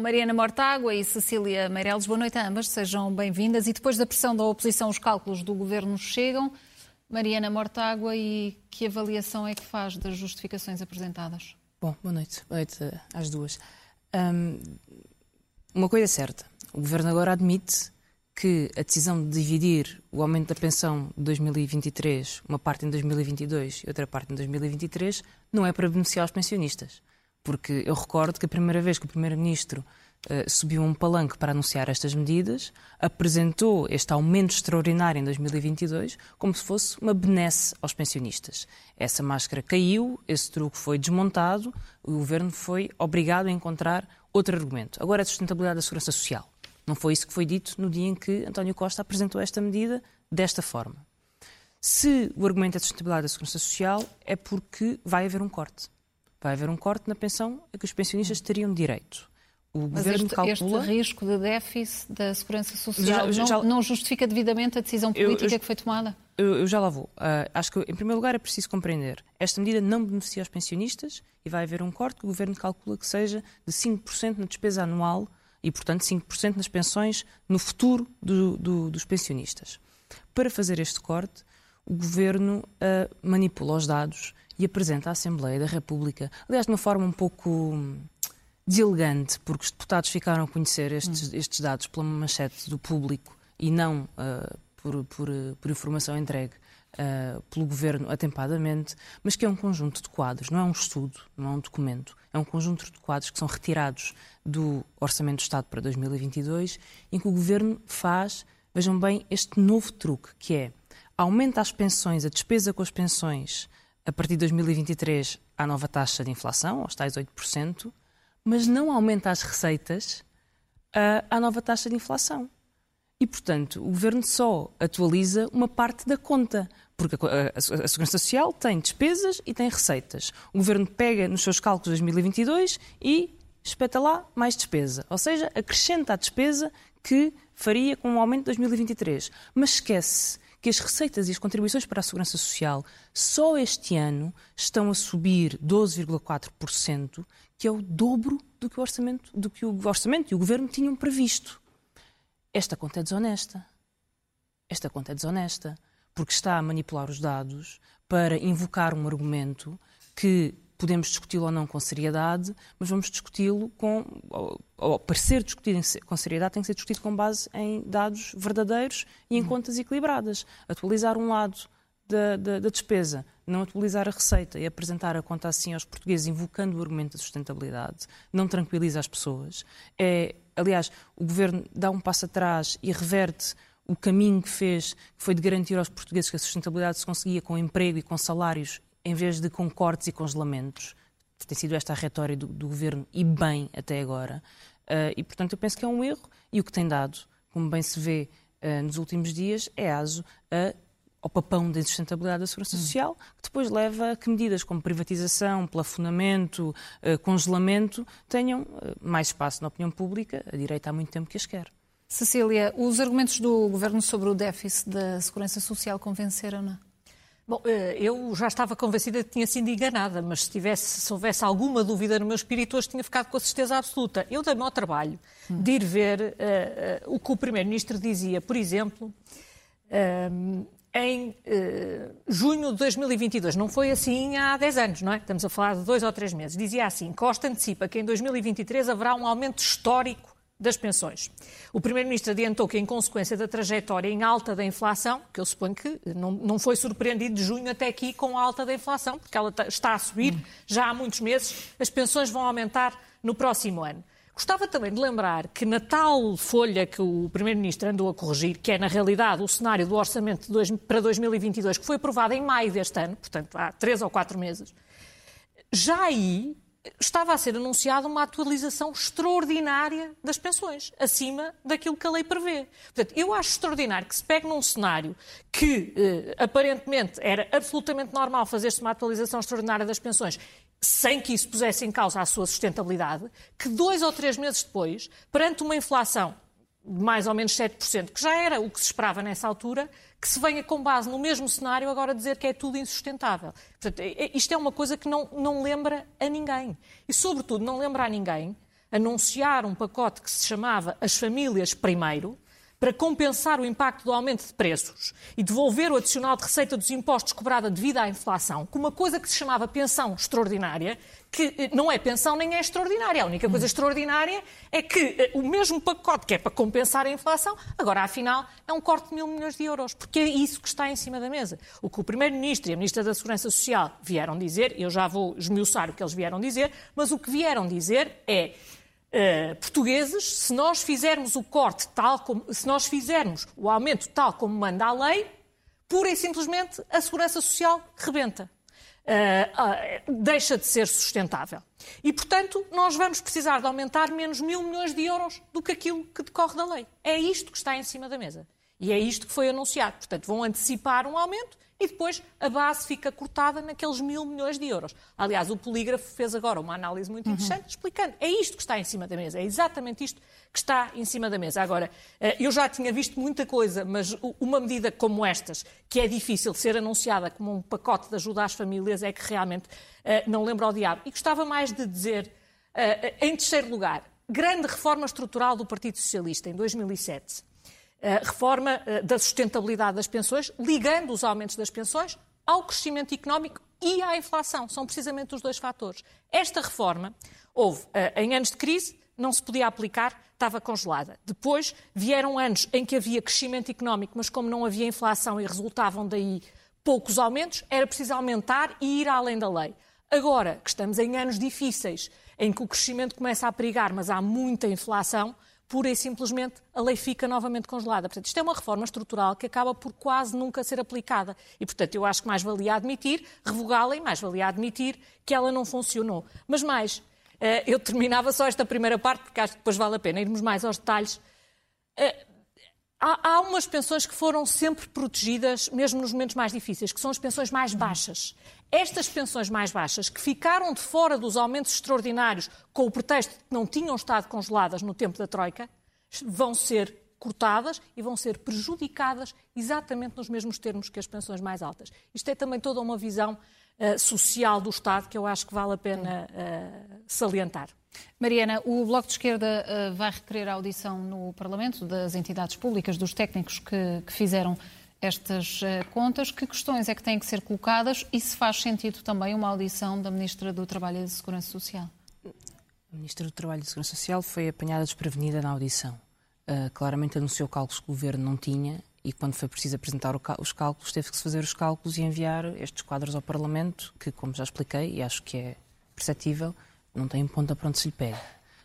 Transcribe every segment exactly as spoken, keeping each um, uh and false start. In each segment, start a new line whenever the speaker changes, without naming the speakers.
Mariana Mortágua e Cecília Meireles. Boa noite a ambas, sejam bem-vindas. E depois da pressão da oposição, os cálculos do Governo chegam. Mariana Mortágua, e que avaliação é que faz das justificações apresentadas?
Bom, boa noite. Boa noite às duas. Um, uma coisa é certa, o Governo agora admite que a decisão de dividir o aumento da pensão de dois mil e vinte e três, uma parte em dois mil e vinte e dois e outra parte em dois mil e vinte e três, não é para beneficiar os pensionistas. Porque eu recordo que a primeira vez que o Primeiro-Ministro uh, subiu a um palanque para anunciar estas medidas, apresentou este aumento extraordinário em dois mil e vinte e dois como se fosse uma benesse aos pensionistas. Essa máscara caiu, esse truque foi desmontado, o Governo foi obrigado a encontrar outro argumento. Agora é a sustentabilidade da Segurança Social. Não foi isso que foi dito no dia em que António Costa apresentou esta medida desta forma. Se o argumento é a sustentabilidade da Segurança Social, é porque vai haver um corte. Vai haver um corte na pensão a que os pensionistas teriam direito. O
Mas
Governo
este,
calcula...
este risco de déficit da Segurança Social
Já, já, já...
Não, não justifica devidamente a decisão política
eu, eu,
que foi tomada?
Eu, eu já lá vou. Uh, acho que, em primeiro lugar, é preciso compreender. Esta medida não beneficia os pensionistas e vai haver um corte que o Governo calcula que seja de cinco por cento na despesa anual e, portanto, cinco por cento nas pensões no futuro do, do, dos pensionistas. Para fazer este corte, o Governo uh, manipula os dados e apresenta à Assembleia da República, aliás, de uma forma um pouco deselegante, porque os deputados ficaram a conhecer estes, estes dados pela manchete do Público e não uh, por, por, por informação entregue uh, pelo Governo atempadamente, mas que é um conjunto de quadros, não é um estudo, não é um documento, é um conjunto de quadros que são retirados do Orçamento do Estado para dois mil e vinte e dois, em que o Governo faz, vejam bem, este novo truque, que é aumenta as pensões, a despesa com as pensões, a partir de dois mil e vinte e três, há nova taxa de inflação, aos tais oito por cento, mas não aumenta as receitas uh, à nova taxa de inflação. E, portanto, o Governo só atualiza uma parte da conta, porque a, a, a Segurança Social tem despesas e tem receitas. O Governo pega nos seus cálculos de dois mil e vinte e dois e espeta lá mais despesa, ou seja, acrescenta a despesa que faria com o aumento de dois mil e vinte e três, mas esquece que as receitas e as contribuições para a Segurança Social só este ano estão a subir doze vírgula quatro por cento, que é o dobro do que o orçamento, do que o orçamento e o Governo tinham previsto. Esta conta é desonesta. Esta conta é desonesta, porque está a manipular os dados para invocar um argumento que podemos discuti-lo ou não com seriedade, mas vamos discuti-lo com... Ou, ou, para ser discutido com seriedade, tem que ser discutido com base em dados verdadeiros e em hum. contas equilibradas. Atualizar um lado da, da, da despesa, não atualizar a receita e apresentar a conta assim aos portugueses, invocando o argumento da sustentabilidade, não tranquiliza as pessoas. É, aliás, o Governo dá um passo atrás e reverte o caminho que fez, que foi de garantir aos portugueses que a sustentabilidade se conseguia com emprego e com salários, em vez de com cortes e congelamentos. Tem sido esta a retórica do, do Governo, e bem até agora. Uh, e, portanto, eu penso que é um erro. E o que tem dado, como bem se vê uh, nos últimos dias, é aso a, ao papão da insustentabilidade da Segurança Social, que depois leva a que medidas como privatização, plafonamento, uh, congelamento, tenham uh, mais espaço na opinião pública. A direita há muito tempo que as quer.
Cecília, os argumentos do Governo sobre o déficit da Segurança Social convenceram-na?
Bom, eu já estava convencida de que tinha sido enganada, mas se, tivesse, se houvesse alguma dúvida no meu espírito, hoje tinha ficado com a certeza absoluta. Eu dei-me ao trabalho hum. de ir ver uh, uh, o que o Primeiro-Ministro dizia, por exemplo, uh, em uh, junho de dois mil e vinte e dois. Não foi assim há dez anos, não é? Estamos a falar de dois ou três meses. Dizia assim: Costa antecipa que em dois mil e vinte e três haverá um aumento histórico das pensões. O Primeiro-Ministro adiantou que, em consequência da trajetória em alta da inflação, que eu suponho que não, não foi surpreendido de junho até aqui com a alta da inflação, porque ela está a subir já há muitos meses, as pensões vão aumentar no próximo ano. Gostava também de lembrar que na tal folha que o Primeiro-Ministro andou a corrigir, que é na realidade o cenário do orçamento de dois, para dois mil e vinte e dois, que foi aprovado em maio deste ano, portanto há três ou quatro meses, já aí estava a ser anunciada uma atualização extraordinária das pensões, acima daquilo que a lei prevê. Portanto, eu acho extraordinário que se pegue num cenário que, eh, aparentemente, era absolutamente normal fazer-se uma atualização extraordinária das pensões, sem que isso pusesse em causa a sua sustentabilidade, que dois ou três meses depois, perante uma inflação de mais ou menos sete por cento, que já era o que se esperava nessa altura, que se venha com base no mesmo cenário agora dizer que é tudo insustentável. Portanto, isto é uma coisa que não, não lembra a ninguém. E, sobretudo, não lembra a ninguém anunciar um pacote que se chamava As Famílias Primeiro, para compensar o impacto do aumento de preços e devolver o adicional de receita dos impostos cobrada devido à inflação, com uma coisa que se chamava pensão extraordinária, que não é pensão nem é extraordinária. A única coisa extraordinária é que o mesmo pacote que é para compensar a inflação, agora, afinal, é um corte de mil milhões de euros, porque é isso que está em cima da mesa. O que o Primeiro-Ministro e a Ministra da Segurança Social vieram dizer, eu já vou esmiuçar o que eles vieram dizer, mas o que vieram dizer é... Uh, portugueses, se nós fizermos o corte tal como, se nós fizermos o aumento tal como manda a lei, pura e simplesmente a Segurança Social rebenta. Uh, uh, deixa de ser sustentável. E, portanto, nós vamos precisar de aumentar menos mil milhões de euros do que aquilo que decorre da lei. É isto que está em cima da mesa. E é isto que foi anunciado. Portanto, vão antecipar um aumento e depois a base fica cortada naqueles mil milhões de euros. Aliás, o Polígrafo fez agora uma análise muito interessante, uhum. explicando. É isto que está em cima da mesa, é exatamente isto que está em cima da mesa. Agora, eu já tinha visto muita coisa, mas uma medida como estas, que é difícil ser anunciada como um pacote de ajuda às famílias, é que realmente não lembra ao diabo. E gostava mais de dizer, em terceiro lugar, grande reforma estrutural do Partido Socialista, em dois mil e sete. Uh, reforma uh, da sustentabilidade das pensões, ligando os aumentos das pensões ao crescimento económico e à inflação. São precisamente os dois fatores. Esta reforma houve, uh, em anos de crise, não se podia aplicar, estava congelada. Depois vieram anos em que havia crescimento económico, mas como não havia inflação e resultavam daí poucos aumentos, era preciso aumentar e ir além da lei. Agora, que estamos em anos difíceis, em que o crescimento começa a perigar, mas há muita inflação, pura e simplesmente a lei fica novamente congelada. Portanto, isto é uma reforma estrutural que acaba por quase nunca ser aplicada. E, portanto, eu acho que mais valia admitir, revogá-la e mais valia admitir que ela não funcionou. Mas mais, eu terminava só esta primeira parte, porque acho que depois vale a pena irmos mais aos detalhes. Há umas pensões que foram sempre protegidas, mesmo nos momentos mais difíceis, que são as pensões mais baixas. Estas pensões mais baixas, que ficaram de fora dos aumentos extraordinários com o pretexto de que não tinham estado congeladas no tempo da Troika, vão ser cortadas e vão ser prejudicadas exatamente nos mesmos termos que as pensões mais altas. Isto é também toda uma visão uh, social do Estado que eu acho que vale a pena uh, salientar.
Mariana, o Bloco de Esquerda uh, vai requerer a audição no Parlamento das entidades públicas, dos técnicos que, que fizeram estas uh, contas. Que questões é que têm que ser colocadas e se faz sentido também uma audição da Ministra do Trabalho e da Segurança Social?
A Ministra do Trabalho e da Segurança Social foi apanhada desprevenida na audição. Uh, claramente anunciou cálculos que o Governo não tinha e quando foi preciso apresentar os cálculos, teve que se fazer os cálculos e enviar estes quadros ao Parlamento, que, como já expliquei, e acho que é perceptível, não tem ponta para onde se lhe pega.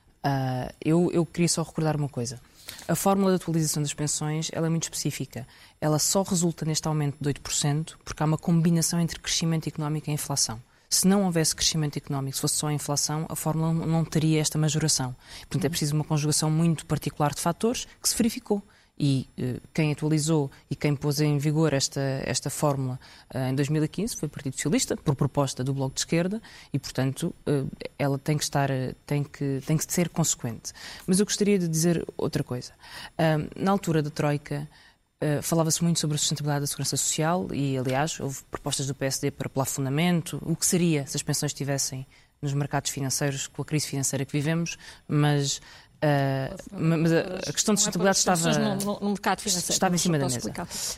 Uh, eu, eu queria só recordar uma coisa. A fórmula de atualização das pensões ela é muito específica. Ela só resulta neste aumento de oito por cento porque há uma combinação entre crescimento económico e inflação. Se não houvesse crescimento económico, se fosse só a inflação, a fórmula não teria esta majoração. Portanto, é preciso uma conjugação muito particular de fatores que se verificou. E uh, quem atualizou e quem pôs em vigor esta, esta fórmula uh, em dois mil e quinze foi o Partido Socialista, por proposta do Bloco de Esquerda, e, portanto, uh, ela tem que, estar, uh, tem, que, tem que ser consequente. Mas eu gostaria de dizer outra coisa. Uh, na altura da Troika, uh, falava-se muito sobre a sustentabilidade da segurança social e, aliás, houve propostas do P S D para plafonamento, o que seria se as pensões estivessem nos mercados financeiros com a crise financeira que vivemos, mas... Uh, mas a, a questão de sustentabilidade estava,
no, no mercado financeiro,
estava em cima da mesa.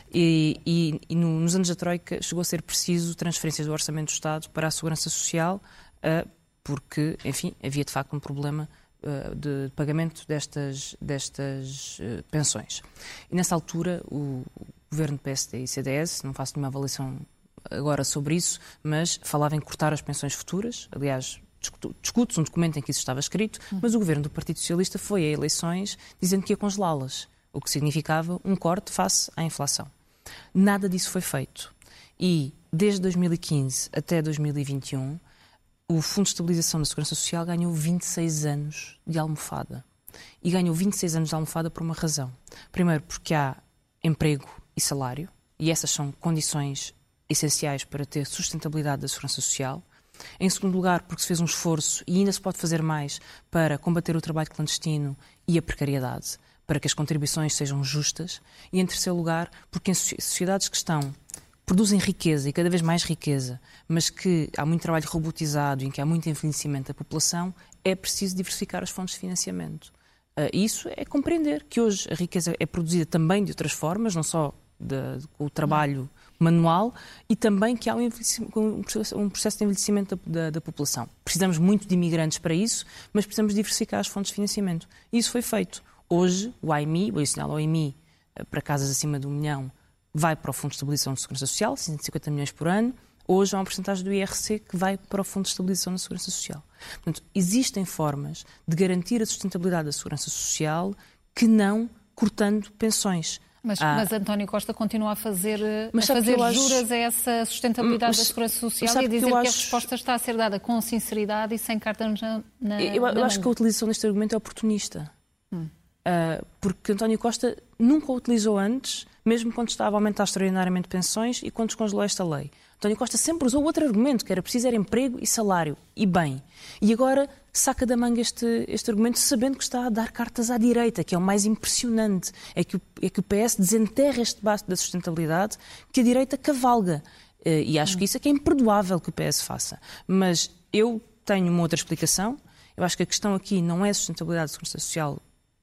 E, e, e no, nos anos da Troika chegou a ser preciso transferências do Orçamento do Estado para a Segurança Social, uh, porque, enfim, havia de facto um problema uh, de pagamento destas, destas uh, pensões. E nessa altura o, o governo do P S D e C D S, não faço nenhuma avaliação agora sobre isso, mas falava em cortar as pensões futuras, aliás, discute-se um documento em que isso estava escrito, mas o governo do Partido Socialista foi a eleições dizendo que ia congelá-las, o que significava um corte face à inflação. Nada disso foi feito. E, desde dois mil e quinze até dois mil e vinte e um, o Fundo de Estabilização da Segurança Social ganhou vinte e seis anos de almofada. E ganhou vinte e seis anos de almofada por uma razão. Primeiro, porque há emprego e salário, e essas são condições essenciais para ter sustentabilidade da Segurança Social. Em segundo lugar, porque se fez um esforço, e ainda se pode fazer mais, para combater o trabalho clandestino e a precariedade, para que as contribuições sejam justas. E em terceiro lugar, porque em sociedades que estão produzem riqueza e cada vez mais riqueza, mas que há muito trabalho robotizado e em que há muito envelhecimento da população, é preciso diversificar as fontes de financiamento. Uh, isso é compreender que hoje a riqueza é produzida também de outras formas, não só de, de, com o trabalho manual, e também que há um, um, processo, um processo de envelhecimento da, da, da população. Precisamos muito de imigrantes para isso, mas precisamos diversificar as fontes de financiamento. E isso foi feito. Hoje, o A I M I, o adicional ao A I M I, para casas acima de um milhão, vai para o Fundo de Estabilização da Segurança Social, cento e cinquenta milhões por ano. Hoje há uma porcentagem do I R C que vai para o Fundo de Estabilização da Segurança Social. Portanto, existem formas de garantir a sustentabilidade da Segurança Social que não cortando pensões.
Mas,
ah,
mas António Costa continua a fazer, a fazer juras acho... a essa sustentabilidade mas, da Segurança Social e a dizer que, que acho... a resposta está a ser dada com sinceridade e sem cartas na, na
Eu, eu
na
acho
mão.
que a utilização deste argumento é oportunista.
Hum.
Uh, porque António Costa nunca o utilizou antes, mesmo quando estava a aumentar extraordinariamente pensões e quando descongelou esta lei. António Costa sempre usou outro argumento, que era preciso era emprego e salário, e bem. E agora saca da manga este, este argumento sabendo que está a dar cartas à direita, que é o mais impressionante. É que o, é que o P S desenterra este debate da sustentabilidade que a direita cavalga. Uh, e acho que isso é que é imperdoável que o P S faça. Mas eu tenho uma outra explicação. Eu acho que a questão aqui não é a sustentabilidade da Segurança Social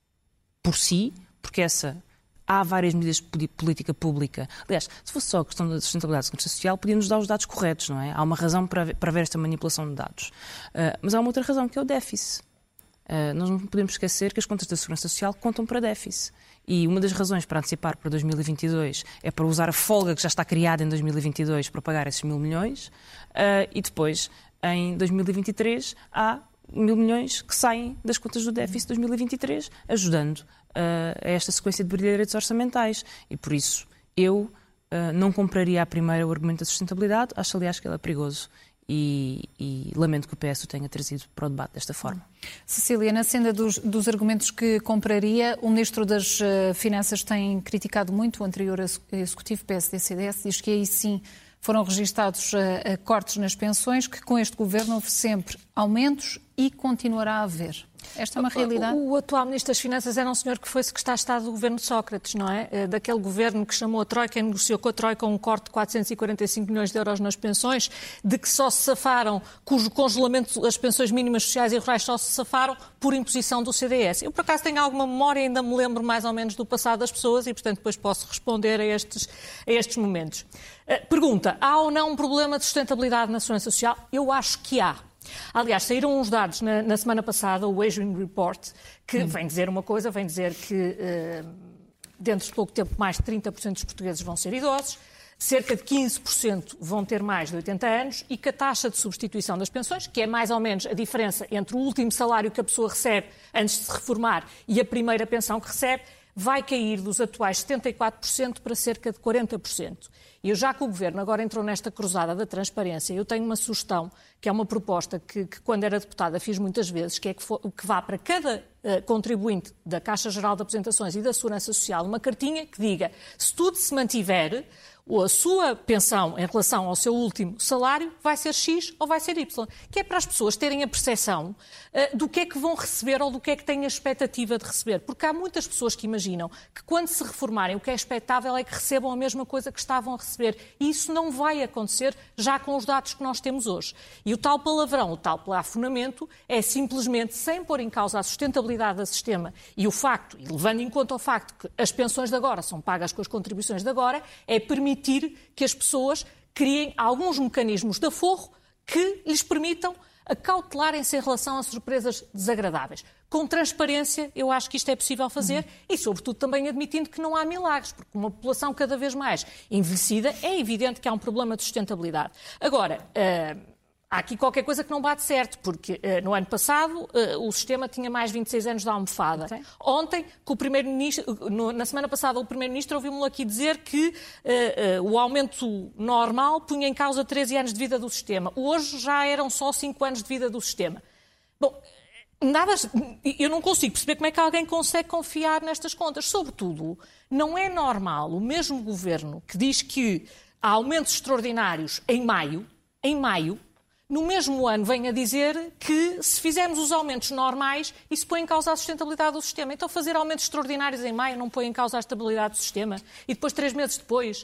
por si, porque essa há várias medidas de política pública. Aliás, se fosse só a questão da sustentabilidade da Segurança Social, podíamos dar os dados corretos, não é? Há uma razão para, para haver esta manipulação de dados. Uh, mas há uma outra razão, que é o déficit. Uh, nós não podemos esquecer que as contas da Segurança Social contam para déficit. E uma das razões para antecipar para dois mil e vinte e dois é para usar a folga que já está criada em dois mil e vinte e dois para pagar esses mil milhões. Uh, e depois, em dois mil e vinte e três, há mil milhões que saem das contas do déficit de dois mil e vinte e três, ajudando uh, a esta sequência de brilharetes orçamentais. E por isso eu uh, não compraria a primeira o argumento da sustentabilidade, acho aliás que ele é perigoso e, e lamento que o P S o tenha trazido para o debate desta forma.
Cecília, na senda dos, dos argumentos que compraria, o Ministro das uh, Finanças tem criticado muito o anterior Executivo P S D C D S, diz que aí sim foram registados uh, uh, cortes nas pensões, que com este governo houve sempre aumentos e continuará a haver. Esta é uma realidade?
O, o atual Ministro das Finanças era um senhor que foi secretário de Estado do governo de Sócrates, não é? Daquele governo que chamou a Troika e negociou com a Troika um corte de quatrocentos e quarenta e cinco milhões de euros nas pensões, de que só se safaram, cujo congelamento das pensões mínimas sociais e rurais só se safaram por imposição do C D S. Eu, por acaso, tenho alguma memória, ainda me lembro mais ou menos do passado das pessoas e, portanto, depois posso responder a estes, a estes momentos. Pergunta, há ou não um problema de sustentabilidade na Segurança Social? Eu acho que há. Aliás, saíram uns dados na, na semana passada, o Aging Report, que hum. vem dizer uma coisa, vem dizer que uh, dentro de pouco tempo mais de trinta por cento dos portugueses vão ser idosos, cerca de quinze por cento vão ter mais de oitenta anos e que a taxa de substituição das pensões, que é mais ou menos a diferença entre o último salário que a pessoa recebe antes de se reformar e a primeira pensão que recebe, vai cair dos atuais setenta e quatro por cento para cerca de quarenta por cento. E já que o Governo agora entrou nesta cruzada da transparência, eu tenho uma sugestão, que é uma proposta que, que quando era deputada fiz muitas vezes, que é que, for, que vá para cada uh, contribuinte da Caixa Geral de Aposentações e da Segurança Social uma cartinha que diga, se tudo se mantiver, ou a sua pensão em relação ao seu último salário vai ser X ou vai ser Y. Que é para as pessoas terem a percepção uh, do que é que vão receber ou do que é que têm a expectativa de receber. Porque há muitas pessoas que imaginam que quando se reformarem o que é expectável é que recebam a mesma coisa que estavam a receber. E isso não vai acontecer já com os dados que nós temos hoje. E o tal palavrão, o tal plafonamento, é simplesmente, sem pôr em causa a sustentabilidade do sistema e o facto, e levando em conta o facto que as pensões de agora são pagas com as contribuições de agora, é permitir que as pessoas criem alguns mecanismos de aforro que lhes permitam acautelarem-se em relação a surpresas desagradáveis. Com transparência, eu acho que isto é possível fazer uhum. e, sobretudo, também admitindo que não há milagres, porque uma população cada vez mais envelhecida, é evidente que há um problema de sustentabilidade. Agora, uh, há aqui qualquer coisa que não bate certo, porque uh, no ano passado uh, o sistema tinha mais vinte e seis anos de almofada. Okay. Ontem, que o primeiro-ministro, no, na semana passada, o primeiro-ministro ouviu-me aqui dizer que uh, uh, o aumento normal punha em causa treze anos de vida do sistema. Hoje já eram só cinco anos de vida do sistema. Bom, nada, eu não consigo perceber como é que alguém consegue confiar nestas contas. Sobretudo, não é normal o mesmo governo que diz que há aumentos extraordinários em maio, em maio, no mesmo ano vem a dizer que se fizermos os aumentos normais, isso põe em causa a sustentabilidade do sistema. Então fazer aumentos extraordinários em maio não põe em causa a estabilidade do sistema? E depois, três meses depois,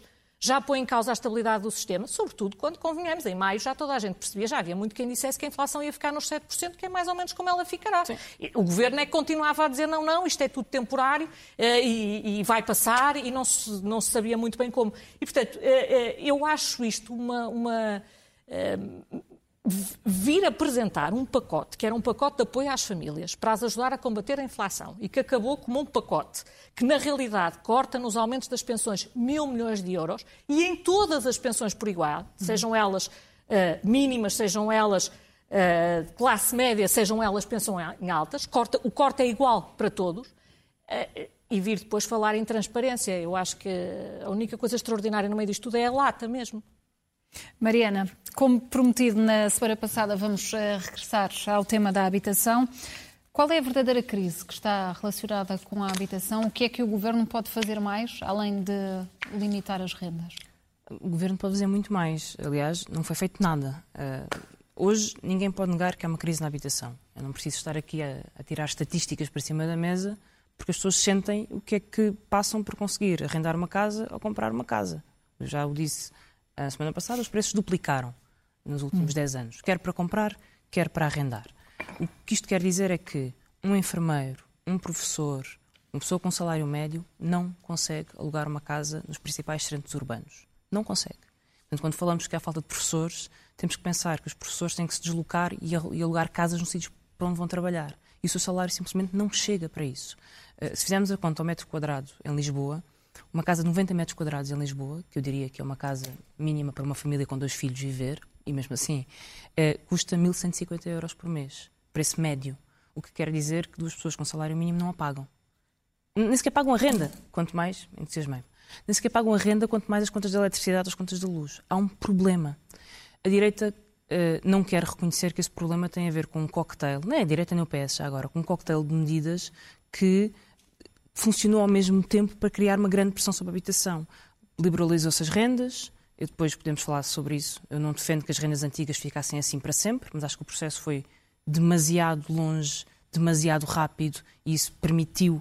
já põe em causa a estabilidade do sistema, sobretudo quando convenhamos. Em maio já toda a gente percebia, já havia muito quem dissesse que a inflação ia ficar nos sete por cento, que é mais ou menos como ela ficará. Sim. O Governo é que continuava a dizer não, não, isto é tudo temporário e, e vai passar, e não se, não se sabia muito bem como. E, portanto, eu acho isto uma... uma vir apresentar um pacote, que era um pacote de apoio às famílias, para as ajudar a combater a inflação, e que acabou como um pacote que, na realidade, corta nos aumentos das pensões mil milhões de euros e em todas as pensões por igual, sejam elas uh, mínimas, sejam elas uh, classe média, sejam elas pensões em altas, corta, o corte é igual para todos, uh, e vir depois falar em transparência. Eu acho que a única coisa extraordinária no meio disto tudo é a lata mesmo.
Mariana, como prometido na semana passada, vamos uh, regressar ao tema da habitação. Qual é a verdadeira crise que está relacionada com a habitação? O que é que o Governo pode fazer mais, além de limitar as rendas?
O Governo pode fazer muito mais. Aliás, não foi feito nada. Uh, hoje, ninguém pode negar que há uma crise na habitação. Eu não preciso estar aqui a, a tirar estatísticas para cima da mesa, porque as pessoas sentem o que é que passam por conseguir arrendar uma casa ou comprar uma casa. Eu já o disse a semana passada, os preços duplicaram nos últimos hum. dez anos, quer para comprar, quer para arrendar. O que isto quer dizer é que um enfermeiro, um professor, uma pessoa com salário médio não consegue alugar uma casa nos principais centros urbanos. Não consegue. Portanto, quando falamos que há falta de professores, temos que pensar que os professores têm que se deslocar e alugar casas nos sítios para onde vão trabalhar. E o seu salário simplesmente não chega para isso. Se fizermos a conta ao metro quadrado em Lisboa, uma casa de noventa metros quadrados em Lisboa, que eu diria que é uma casa mínima para uma família com dois filhos viver, e mesmo assim, é, custa mil cento e cinquenta euros por mês, preço médio. O que quer dizer que duas pessoas com salário mínimo não a pagam. Nem sequer pagam a renda, quanto mais, entusiasmei-me, nem sequer pagam a renda, quanto mais as contas de eletricidade ou as contas de luz. Há um problema. A direita uh, não quer reconhecer que esse problema tem a ver com um cocktail, não é a direita nem o P S já agora, com um cocktail de medidas que funcionou ao mesmo tempo para criar uma grande pressão sobre a habitação. Liberalizou-se as rendas, e depois podemos falar sobre isso. Eu não defendo que as rendas antigas ficassem assim para sempre, mas acho que o processo foi demasiado longe, demasiado rápido, e isso permitiu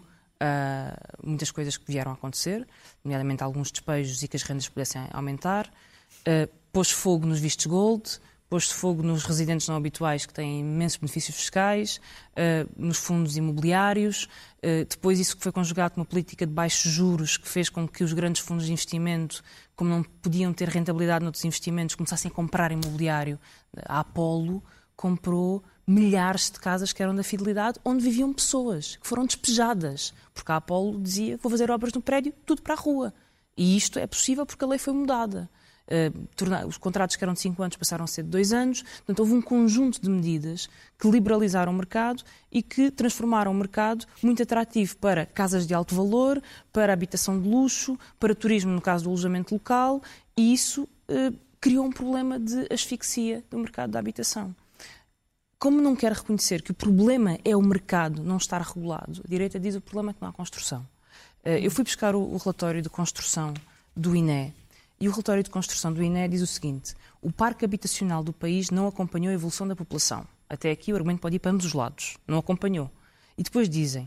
uh, muitas coisas que vieram a acontecer, nomeadamente alguns despejos e que as rendas pudessem aumentar. Uh, pôs fogo nos vistos gold, pôs-se fogo nos residentes não habituais que têm imensos benefícios fiscais, uh, nos fundos imobiliários. Uh, depois isso foi conjugado com uma política de baixos juros que fez com que os grandes fundos de investimento, como não podiam ter rentabilidade noutros investimentos, começassem a comprar imobiliário. A Apollo comprou milhares de casas que eram da Fidelidade, onde viviam pessoas que foram despejadas, porque a Apollo dizia: vou fazer obras no prédio, tudo para a rua. E isto é possível porque a lei foi mudada. Uh, os contratos que eram de cinco anos passaram a ser de dois anos. Portanto, houve um conjunto de medidas que liberalizaram o mercado e que transformaram o mercado muito atrativo para casas de alto valor, para habitação de luxo, para turismo, no caso do alojamento local, e isso uh, criou um problema de asfixia do mercado da habitação. Como não quer reconhecer que o problema é o mercado não estar regulado, a direita diz que o problema é que não há construção. Uh, eu fui buscar o, o relatório de construção do I N E. E o relatório de construção do I N E diz o seguinte: o parque habitacional do país não acompanhou a evolução da população. Até aqui o argumento pode ir para ambos os lados. Não acompanhou. E depois dizem,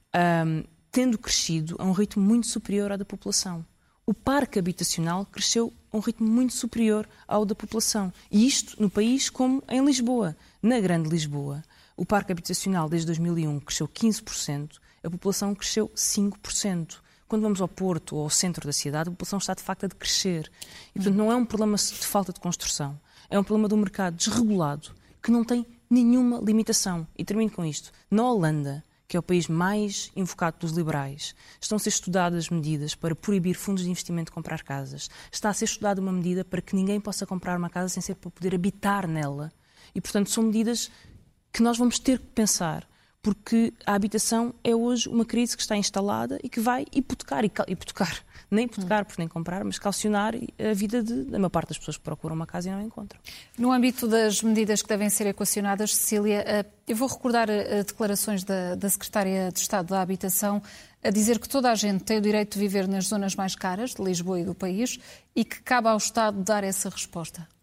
um, tendo crescido a um ritmo muito superior ao da população. O parque habitacional cresceu a um ritmo muito superior ao da população. E isto no país como em Lisboa. Na Grande Lisboa, o parque habitacional desde dois mil e um cresceu quinze por cento, a população cresceu cinco por cento. Quando vamos ao Porto ou ao centro da cidade, a população está de facto a decrescer. E, portanto, não é um problema de falta de construção. É um problema de um mercado desregulado que não tem nenhuma limitação. E termino com isto. Na Holanda, que é o país mais invocado pelos liberais, estão a ser estudadas medidas para proibir fundos de investimento de comprar casas. Está a ser estudada uma medida para que ninguém possa comprar uma casa sem ser para poder habitar nela. E, portanto, são medidas que nós vamos ter que pensar. Porque a habitação é hoje uma crise que está instalada e que vai hipotecar, hipotecar, nem hipotecar por nem comprar, mas calcionar a vida de, da maior parte das pessoas que procuram uma casa e não a encontram.
No âmbito das medidas que devem ser equacionadas, Cecília, eu vou recordar declarações da, da Secretária de Estado da Habitação a dizer que toda a gente tem o direito de viver nas zonas mais caras de Lisboa e do país e que cabe ao Estado dar essa resposta.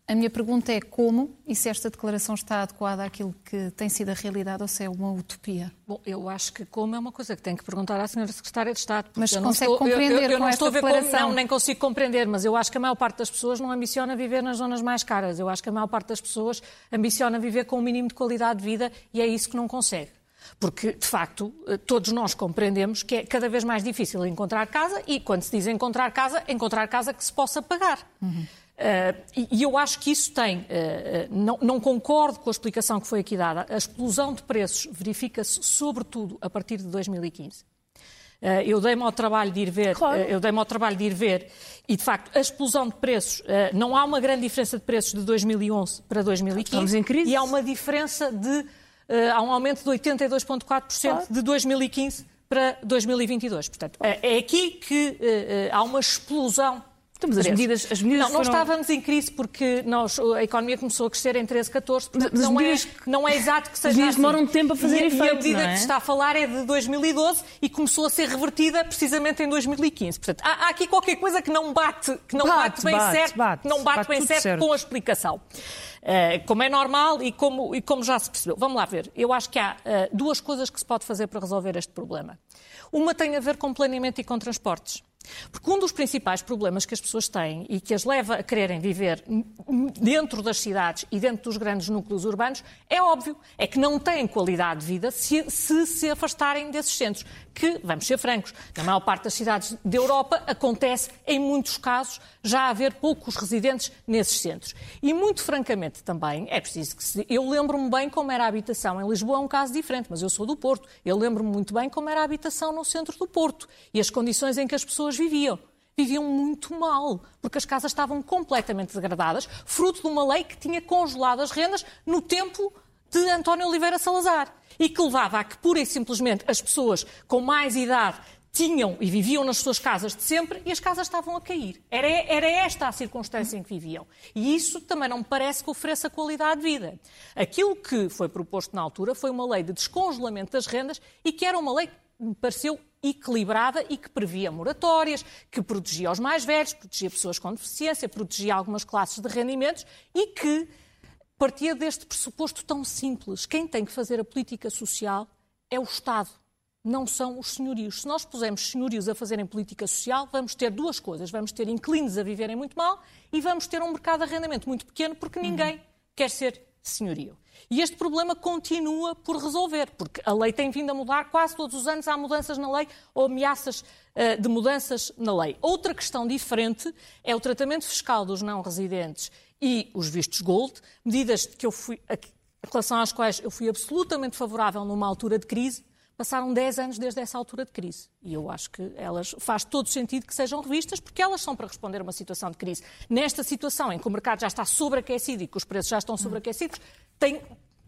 A minha pergunta é como e se esta declaração está adequada àquilo que tem sido a realidade ou se é uma utopia.
Bom, eu acho que como é uma coisa que tem que perguntar à senhora Secretária de Estado.
Mas
eu
consegue
não estou,
compreender
eu, eu, eu
com
não
esta
estou a ver
declaração?
Como, não, nem consigo compreender, mas eu acho que a maior parte das pessoas não ambiciona viver nas zonas mais caras. Eu acho que a maior parte das pessoas ambiciona viver com um mínimo de qualidade de vida e é isso que não consegue. Porque, de facto, todos nós compreendemos que é cada vez mais difícil encontrar casa e, quando se diz encontrar casa, encontrar casa que se possa pagar. Uhum. Uh, e, e eu acho que isso tem, uh, não, não concordo com a explicação que foi aqui dada, a explosão de preços verifica-se sobretudo a partir de dois mil e quinze. Uh, eu dei-me ao trabalho de ir ver, claro. uh, eu dei-me ao trabalho de ir ver e, de facto, a explosão de preços, uh, não há uma grande diferença de preços de dois mil e onze para dois mil e quinze.
Estamos em crise.
E há uma diferença de, uh, há um aumento de oitenta e dois vírgula quatro por cento claro. De dois mil e quinze para dois mil e vinte e dois. Portanto, uh, é aqui que uh, uh, há uma explosão.
Então, mas as medidas, as medidas
não,
foram...
não estávamos em crise porque nós, a economia começou a crescer em treze, catorze, portanto
mas, mas
não,
medidas,
é, não é exato que seja
as medidas
assim.
demoram tempo a fazer
e,
efeito,
e a medida
não é?
que se está a falar é de dois mil e doze e começou a ser revertida precisamente em dois mil e quinze. Portanto, há, há aqui qualquer coisa que não bate, que não bate, bate bem
bate,
certo,
bate,
que não bate,
bate
bem certo,
certo
com a explicação. Uh, como é normal e como, e como já se percebeu. Vamos lá ver. Eu acho que há uh, duas coisas que se pode fazer para resolver este problema. Uma tem a ver com planeamento e com transportes. Porque um dos principais problemas que as pessoas têm e que as leva a quererem viver dentro das cidades e dentro dos grandes núcleos urbanos é óbvio, é que não têm qualidade de vida se se, se afastarem desses centros. Que, vamos ser francos, na maior parte das cidades da Europa acontece, em muitos casos, já haver poucos residentes nesses centros. E, muito francamente, também é preciso que se... Eu lembro-me bem como era a habitação. Em Lisboa é um caso diferente, mas eu sou do Porto. Eu lembro-me muito bem como era a habitação no centro do Porto e as condições em que as pessoas viviam. Viviam muito mal, porque as casas estavam completamente degradadas, fruto de uma lei que tinha congelado as rendas no tempo de António Oliveira Salazar e que levava a que, pura e simplesmente, as pessoas com mais idade tinham e viviam nas suas casas de sempre e as casas estavam a cair. Era, era esta a circunstância em que viviam. E isso também não me parece que ofereça qualidade de vida. Aquilo que foi proposto na altura foi uma lei de descongelamento das rendas e que era uma lei que me pareceu equilibrada e que previa moratórias, que protegia os mais velhos, protegia pessoas com deficiência, protegia algumas classes de rendimentos e que partia deste pressuposto tão simples. Quem tem que fazer a política social é o Estado, não são os senhorios. Se nós pusermos senhorios a fazerem política social, vamos ter duas coisas. Vamos ter inquilinos a viverem muito mal e vamos ter um mercado de arrendamento muito pequeno porque ninguém uhum. quer ser senhorio. E este problema continua por resolver, porque a lei tem vindo a mudar, quase todos os anos há mudanças na lei ou ameaças uh, de mudanças na lei. Outra questão diferente é o tratamento fiscal dos não-residentes e os vistos gold, medidas que eu fui, em relação às quais eu fui absolutamente favorável numa altura de crise. Passaram dez anos desde essa altura de crise. E eu acho que elas faz todo sentido que sejam revistas, porque elas são para responder a uma situação de crise. Nesta situação em que o mercado já está sobreaquecido e que os preços já estão sobreaquecidos, tem,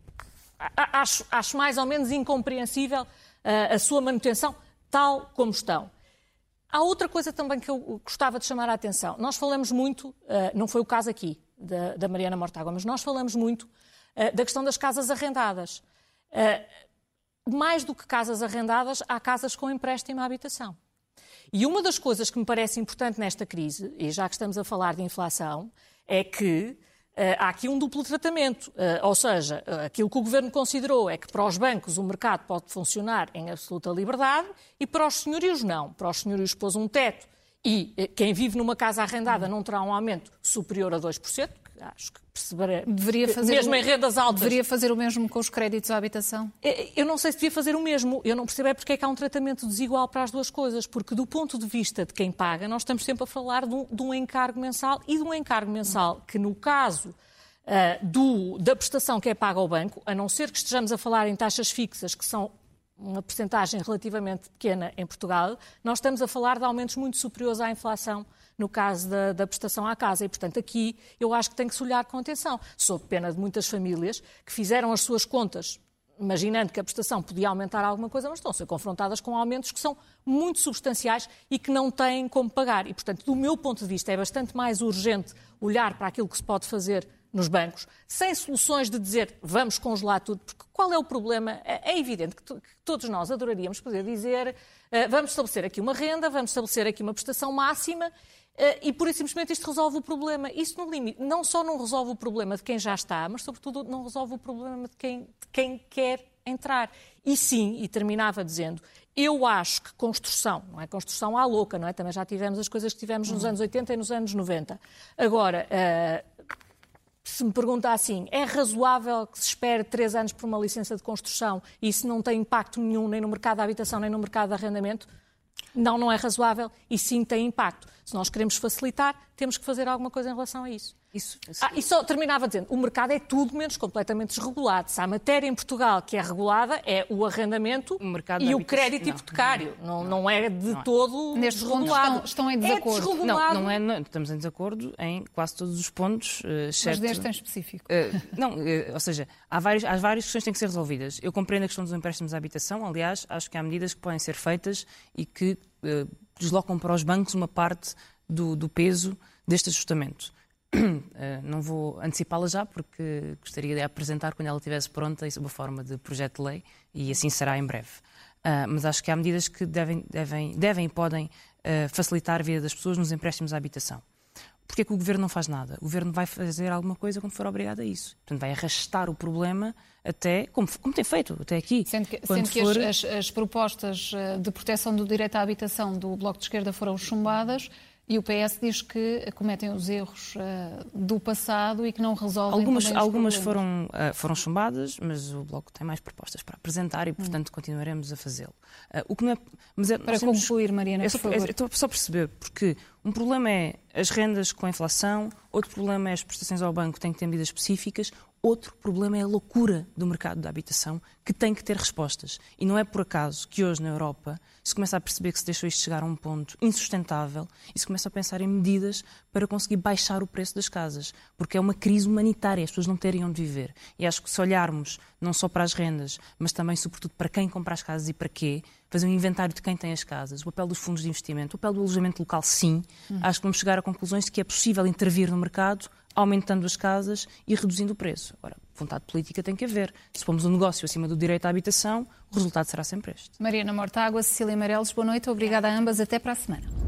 acho, acho mais ou menos incompreensível uh, a sua manutenção tal como estão. Há outra coisa também que eu gostava de chamar a atenção. Nós falamos muito, uh, não foi o caso aqui da, da Mariana Mortágua, mas nós falamos muito uh, da questão das casas arrendadas. Uh, Mais do que casas arrendadas, há casas com empréstimo à habitação. E uma das coisas que me parece importante nesta crise, e já que estamos a falar de inflação, é que uh, há aqui um duplo tratamento. Uh, ou seja, uh, aquilo que o Governo considerou é que para os bancos o mercado pode funcionar em absoluta liberdade e para os senhorios não. Para os senhorios pôs um teto e uh, quem vive numa casa arrendada não terá um aumento superior a dois por cento. Acho que perceberá.
Deveria fazer
mesmo
o,
em rendas altas.
Deveria fazer o mesmo com os créditos à habitação?
Eu não sei se devia fazer o mesmo. Eu não percebo é porque é que há um tratamento desigual para as duas coisas. Porque do ponto de vista de quem paga, nós estamos sempre a falar de um, de um encargo mensal e de um encargo mensal que, no caso uh, do, da prestação que é paga ao banco, a não ser que estejamos a falar em taxas fixas, que são uma percentagem relativamente pequena em Portugal, nós estamos a falar de aumentos muito superiores à inflação no caso da, da prestação à casa. E, portanto, aqui eu acho que tem que se olhar com atenção. Sob pena de muitas famílias que fizeram as suas contas imaginando que a prestação podia aumentar alguma coisa, mas estão a ser confrontadas com aumentos que são muito substanciais e que não têm como pagar. E, portanto, do meu ponto de vista, é bastante mais urgente olhar para aquilo que se pode fazer nos bancos, sem soluções de dizer vamos congelar tudo, porque qual é o problema? É evidente que, to- que todos nós adoraríamos poder dizer uh, vamos estabelecer aqui uma renda, vamos estabelecer aqui uma prestação máxima e, pura e simplesmente, isto resolve o problema. Isso, no limite, não só não resolve o problema de quem já está, mas, sobretudo, não resolve o problema de quem, de quem quer entrar. E sim, e terminava dizendo, eu acho que construção, não é construção à louca, não é? Também já tivemos as coisas que tivemos nos anos oitenta e nos anos noventa. Agora, uh, se me pergunta assim, é razoável que se espere três anos por uma licença de construção e isso não tem impacto nenhum nem no mercado da habitação nem no mercado de arrendamento? Não, não é razoável e sim tem impacto. Se nós queremos facilitar, temos que fazer alguma coisa em relação a isso.
Isso, isso.
Ah, e só terminava dizendo, o mercado é tudo menos completamente desregulado. Se há matéria em Portugal que é regulada, é o arrendamento
o mercado
e o
habitação.
crédito
não,
hipotecário. Não, não, não é de
não.
todo
Neste
desregulado.
ponto estão, estão em desacordo.
É
não, não é, não, estamos em desacordo em quase todos os pontos. Exceto,
mas deste em específico.
Uh, não, uh, ou seja, há, vários, há várias questões que têm que ser resolvidas. Eu compreendo a questão dos empréstimos à habitação, aliás, acho que há medidas que podem ser feitas e que uh, deslocam para os bancos uma parte do, do peso deste ajustamento. Uh, não vou antecipá-la já, porque gostaria de a apresentar quando ela estivesse pronta e sob a forma de projeto de lei, e assim será em breve. Uh, mas acho que há medidas que devem, devem, devem e podem uh, facilitar a vida das pessoas nos empréstimos à habitação. Porquê é que o Governo não faz nada? O Governo vai fazer alguma coisa quando for obrigado a isso. Portanto, vai arrastar o problema até, como, como tem feito até aqui.
Sendo que, sendo que for... as, as, as propostas de proteção do direito à habitação do Bloco de Esquerda foram chumbadas e o P S diz que cometem os erros uh, do passado e que não resolvem
algumas
também os
Algumas
problemas.
foram, uh, foram chumbadas, mas o Bloco tem mais propostas para apresentar e, portanto, hum. continuaremos a fazê-lo. Uh, o que não é, mas é,
para concluir, temos, Mariana, por favor.
Estou só a perceber, porque um problema é as rendas com a inflação, outro problema é as prestações ao banco que têm que ter medidas específicas, outro problema é a loucura do mercado da habitação que tem que ter respostas. E não é por acaso que hoje na Europa se começa a perceber que se deixou isto chegar a um ponto insustentável e se começa a pensar em medidas para conseguir baixar o preço das casas, porque é uma crise humanitária, as pessoas não terem onde viver. E acho que se olharmos não só para as rendas, mas também, sobretudo, para quem compra as casas e para quê, fazer um inventário de quem tem as casas, o papel dos fundos de investimento, o papel do alojamento local, sim, hum. acho que vamos chegar a conclusões de que é possível intervir no mercado aumentando as casas e reduzindo o preço. Agora, vontade política tem que haver. Se formos um negócio acima do direito à habitação, o resultado será sempre este.
Mariana Mortágua, Cecília Meireles, boa noite. Obrigada a ambas. Até para a semana.